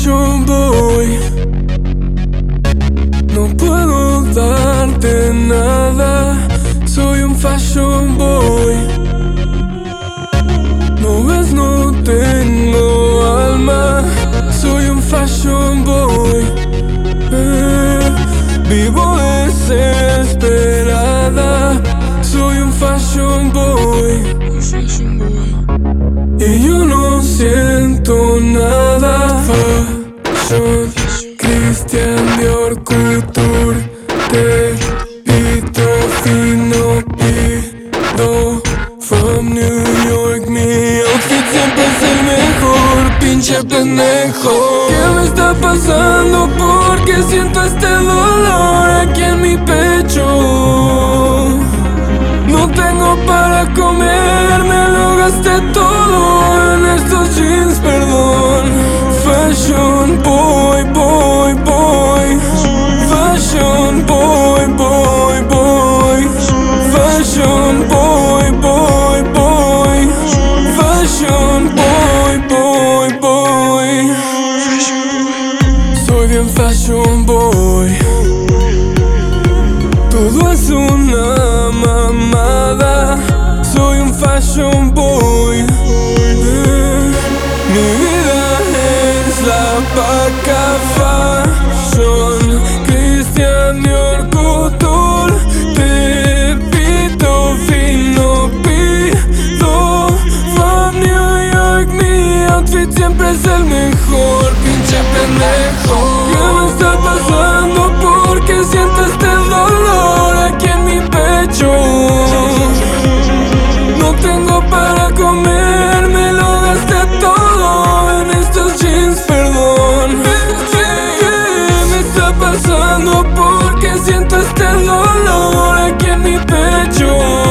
fashion boy. No puedo darte nada, soy un fashion boy. No ves, no tengo alma, soy un fashion boy. Vivo desesperada, soy un fashion boy. Y yo no siento nada. Fashion, Christian Dior, Couture, te pito fino, pido. From New York, mi outfit siempre es el mejor, pinche pendejo. ¿Qué me está pasando? Porque siento este dolor aquí en mi pecho. No tengo para comer, me lo gasté todo en estos jeans, perdón. Fashion boy, boy, boy. Fashion boy, boy, boy. Fashion boy, boy, boy. Fashion boy, boy, boy. Soy bien fashion boy. Todo es una mamada, soy un fashion boy. Mi vida es la paca fashion, Christian Dior, Couture, te pito fino, pido. From New York, mi outfit siempre es el mejor, pinche pendejo. ¿Qué me está pasando? Porque siento este dolor aquí en mi pecho. No tengo para comer, me lo gasté todo en estos jeans, perdón. ¿Qué me está pasando? Porque siento este dolor aquí en mi pecho.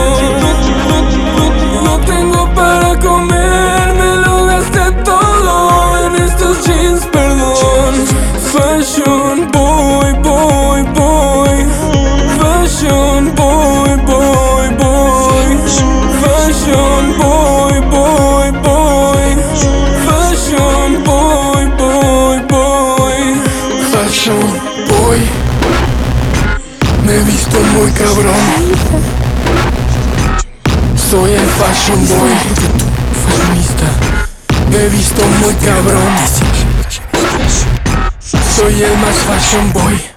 No tengo para comer, me lo gasté todo en estos jeans, perdón. Fashion boy, boy, boy. Fashion boy, boy, boy. Fashion boy, boy, boy. Fashion boy, boy, boy. Fashion boy. Me he visto muy cabrón. Soy el fashion boy. Fashionista. Me he visto muy cabrón. Soy el más fashion boy.